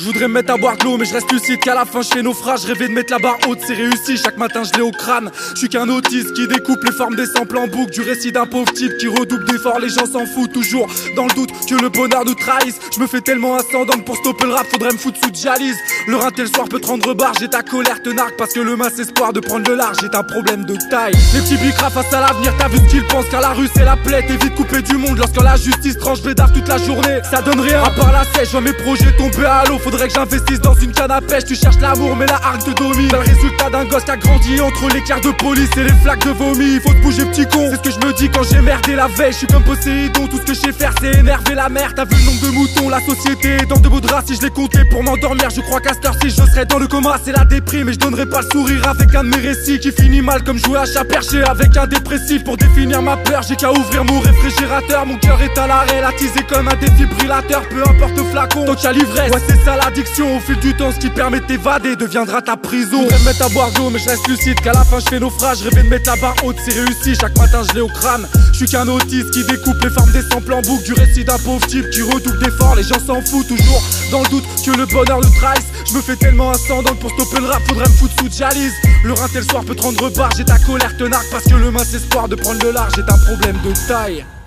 Je voudrais me mettre à boire de l'eau mais je reste lucide qu'à la fin je fais naufrage. Rêver de mettre la barre haute c'est réussi, chaque matin je l'ai au crâne. Je suis qu'un autiste qui découpe les formes des samples en boucle. Du récit d'un pauvre type qui redouble d'efforts, les gens s'en foutent toujours dans le doute que le bonheur nous trahisse. Je me fais tellement ascendant que pour stopper le rap faudrait me foutre sous dialyse. Le rinté le soir peut te rendre barre, j'ai ta colère te narque parce que le mince espoir de prendre le large est un problème de taille. Les petits bicrats face à l'avenir, t'as vu ce qu'ils pensent car la rue c'est la plaie. T'es vite coupé du monde lorsque la justice tranche bédard toute la journée. Ça donne rien à part la sèche, je vois mes projets tomber à l'eau. Faudrait que j'investisse dans une canne à pêche, tu cherches l'amour mais la hargne te domine. T'as le résultat d'un gosse qui a grandi entre l'éclair de police et les flaques de vomi. Faut te bouger petit con, c'est ce que je me dis quand j'ai merdé la veille. Je suis comme Poséidon, tout ce que je sais faire c'est énerver la mer. T'as vu le nombre de moutons, la société est dans de beaux draps. Si je les comptais pour m'endormir, je crois qu'à cette heure-ci je serais dans le coma. C'est la déprime et je donnerai pas le sourire avec un de mes récits qui finit mal comme jouer à chat perché avec un dépressif. Pour définir ma peur j'ai qu'à ouvrir mon réfrigérateur. Mon cœur est à l'arrêt, latisé comme un défibrillateur. Peu importe le flacon, tant qu'il y a l'ivresse. Ouais c'est ça l'addiction, au fil du temps ce qui permet de t'évader deviendra ta prison. Je me mettre à boire d'eau mais je reste lucide qu'à la fin je fais naufrage. Rêver de mettre la barre haute c'est réussi, chaque matin je l'ai au crâne. Je suis qu'un autiste qui découpe les formes des samples en boucle. Du récit d'un pauvre type qui redouble d'efforts, les gens s'en foutent toujours dans le doute que le bonheur nous trahisse. Je me fais tellement ascendant que pour stopper le rap faudrait me foutre sous dialyse. Le rinté le soir peut te rendre barre, j'ai ta colère te narque parce que le mince espoir de prendre le large est un problème de taille.